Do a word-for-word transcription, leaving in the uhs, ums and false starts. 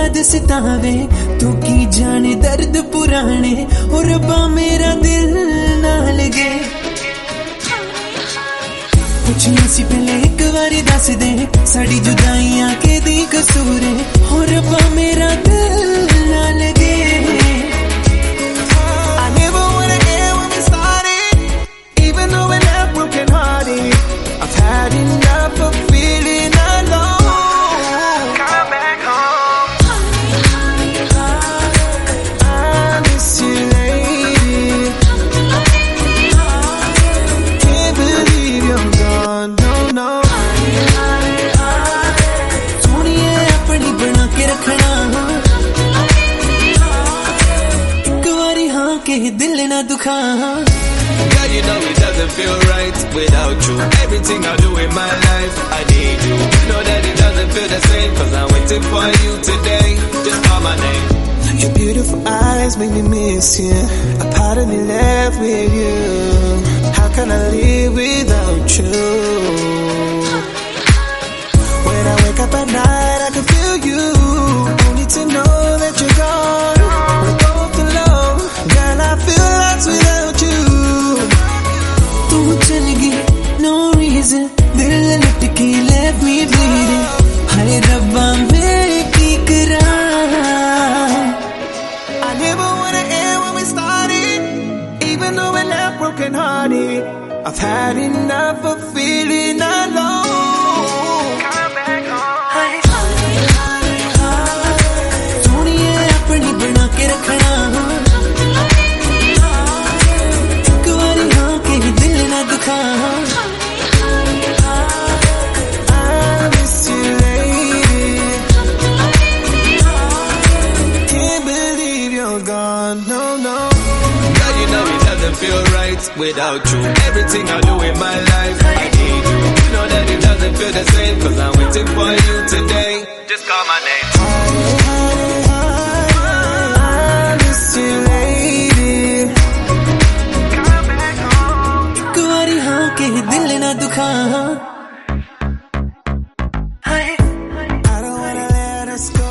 याद सतावे तू की जाने दर्द पुराने और रब्बा मेरा दिल ना लगे कुछ सी पहले एक बारी दस दे साड़ी जुदाइयां के दी कसूर और रब्बा मेरा दिल ना लगे I never wanna end when we started, even though we're not broken hearted. I've had enough of feeling alone. Come back home. I miss you, lady. Can't believe you're gone. No, no. सोनिए अपनी बना के रखना एक बारी हाँ के दिल ना दुखा Girl, you know it doesn't feel right without you. Everything I do in my life, I need you. Know that it doesn't feel the same, cause I'm waiting for you today. Just call my name. Your beautiful eyes make me miss you. A part of me left with you. How can I live without you? When I wake up at night, I can feel you. Only to know that you're gone. We're both alone. Girl, I feel lost without you. तू चल गई no reason दिल लटके left me bleeding हाय रब्बा मैं की करा I never wanna end when we started, even though we're left broken hearted. I've had enough of feeling alone. Come back home. सोनिए अपनी बना के रखना एक बारी हाँ के दिल ना दुखा I miss you, lady. Can't believe you're gone. No, no. Girl, you know it doesn't feel right without you. Everything I do in my life, I need you. You know that it doesn't feel the same, cause I'm waiting for you today. Just call my name. I miss you, lady. Come back home. एक बारी हाँ के दिल ना दुखा I don't wanna let us go.